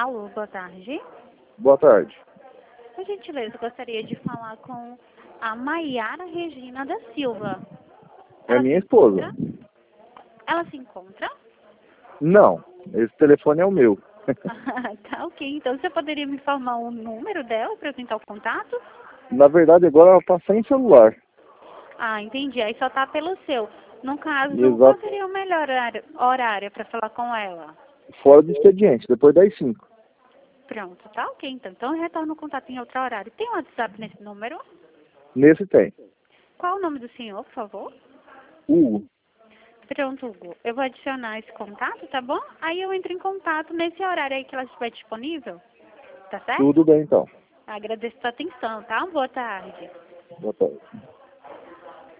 Alô, boa tarde. Boa tarde. Por gentileza, eu gostaria de falar com a Maiara Regina da Silva. É Ela minha se esposa. encontra? Ela se encontra? Não, esse telefone é o meu. Tá ok. Então você poderia me informar o número dela para eu tentar o contato? Na verdade, agora ela está sem celular. Ah, entendi. Aí só tá pelo seu. No caso, qual Exato. seria o melhor horário para falar com ela? Fora do expediente, depois das 5. Pronto, tá ok. Então eu retorno o contato em outro horário. Tem um WhatsApp nesse número? Nesse tem. Qual o nome do senhor, por favor? Hugo. Pronto, Hugo. Eu vou adicionar esse contato, tá bom? Aí eu entro em contato nesse horário aí que ela estiver disponível. Tá certo? Tudo bem então. Agradeço a sua atenção, tá? Boa tarde. Boa tarde.